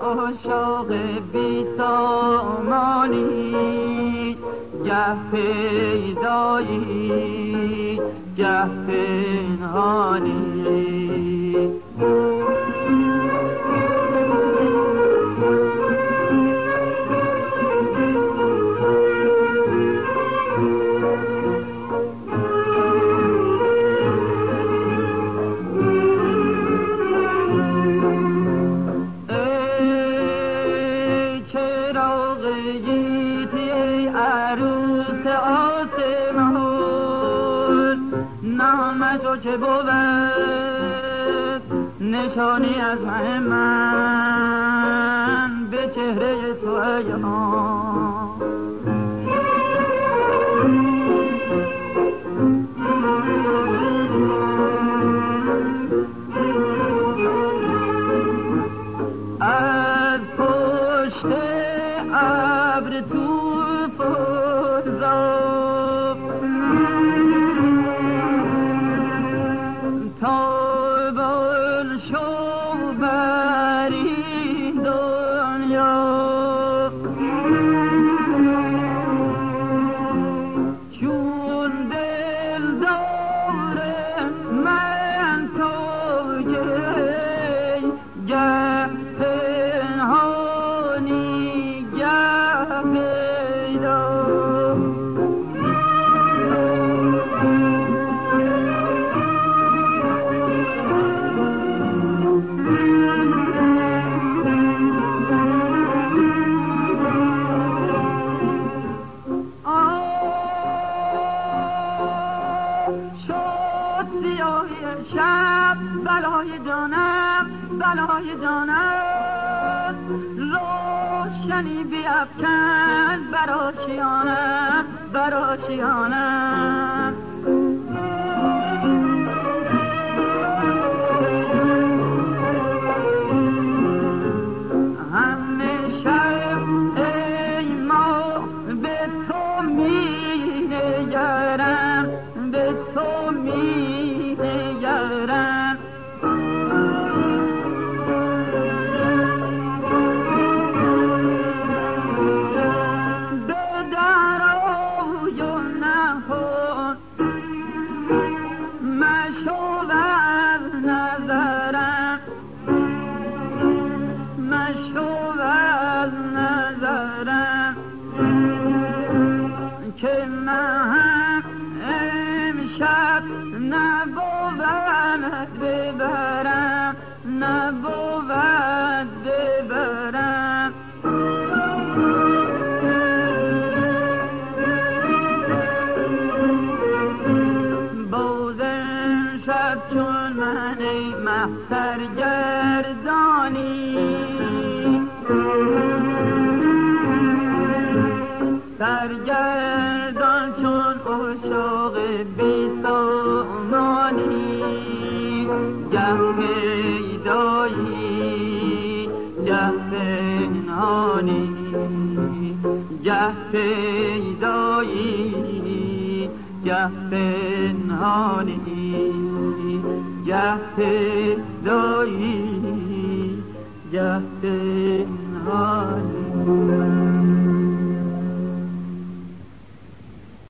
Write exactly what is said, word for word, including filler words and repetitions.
عاشق بی سامانی، گه پیدایی گه پنهانی. که بود نشانی از من من به چهره تو ایام. از پشت ابر تو شب بلای جانم بلای جانم، روشنی بیفکن بر آشیانم بر آشیانم. همیشه ای ما به تو می نگرم به تو می نگرم. به درای و نهان مشو از نظرم مشو از نظرم، که من امشب نبود ببرم نبود ببرم. باز امشب چون من ای مه سرگردانی، سرگردان چون عاشق بی سامانی، گه پیدایی گه پنهانی، گه پیدایی گه پنهانی، گه پیدایی گه پنهانی.